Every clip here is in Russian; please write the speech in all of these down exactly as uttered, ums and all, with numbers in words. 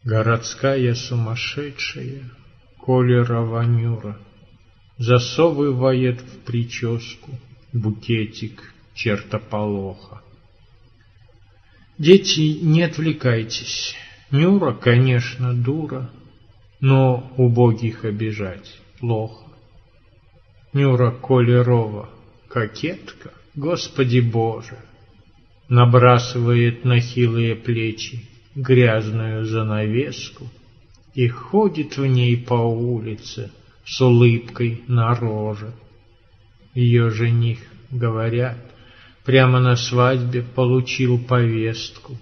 Городская сумасшедшая Колерова Нюра засовывает в прическу букетик чертополоха. Дети, не отвлекайтесь. Нюра, конечно, дура, но убогих обижать плохо. Нюра Колерова, кокетка, Господи Боже, набрасывает на хилые плечи грязную занавеску и ходит в ней по улице с улыбкой на роже. Ее жених, говорят, прямо на свадьбе получил повестку.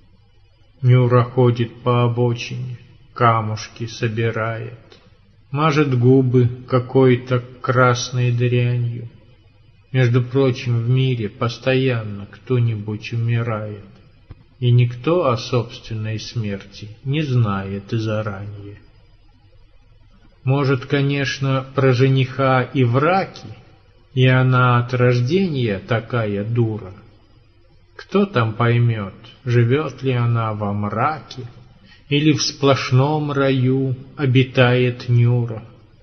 Нюра ходит по обочине, камушки собирает, мажет губы какой-то красной дрянью. Между прочим, в мире постоянно кто-нибудь умирает, и никто о собственной смерти не знает заранее. Может, конечно, про жениха и враки, и она от рождения такая дура. Кто там поймет, живет ли она во мраке, или в сплошном раю обитает Нюра.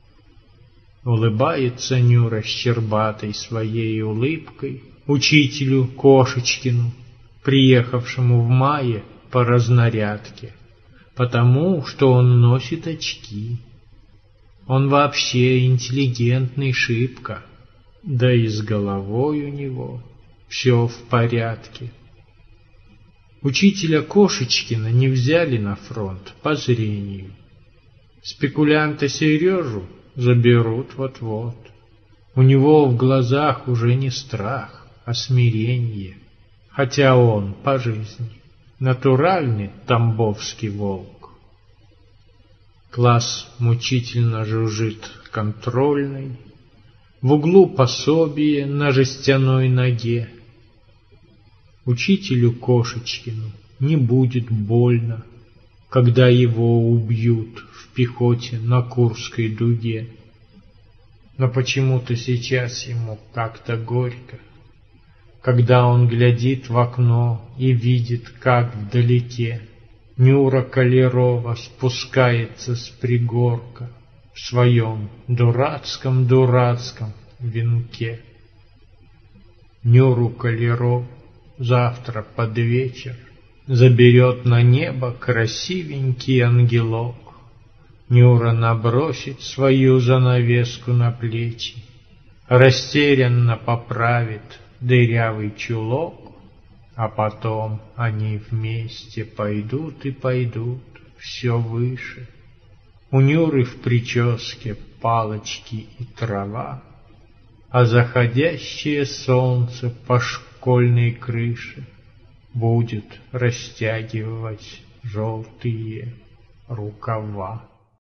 Улыбается Нюра щербатой своей улыбкой учителю Кошечкину, приехавшему в мае по разнарядке, потому что он носит очки. Он вообще интеллигентный шибко, да и с головой у него все в порядке. Учителя Кошечкина не взяли на фронт по зрению. Спекулянта Сережу заберут вот-вот. У него в глазах уже не страх, а смирение, хотя он по жизни натуральный тамбовский волк. Класс мучительно жужжит контрольный, в углу пособие на жестяной ноге. Учителю Кошечкину не будет больно, когда его убьют в пехоте на Курской дуге. Но почему-то сейчас ему как-то горько, когда он глядит в окно и видит, как вдалеке Нюра Колерова спускается с пригорка в своем дурацком-дурацком венке. Нюру Колерову завтра под вечер заберет на небо красивенький ангелок. Нюра набросит свою занавеску на плечи, растерянно поправит дырявый чулок, а потом они вместе пойдут и пойдут все выше. У Нюры в прическе палочки и трава, а заходящее солнце по школьной крыше будет растягивать желтые рукава.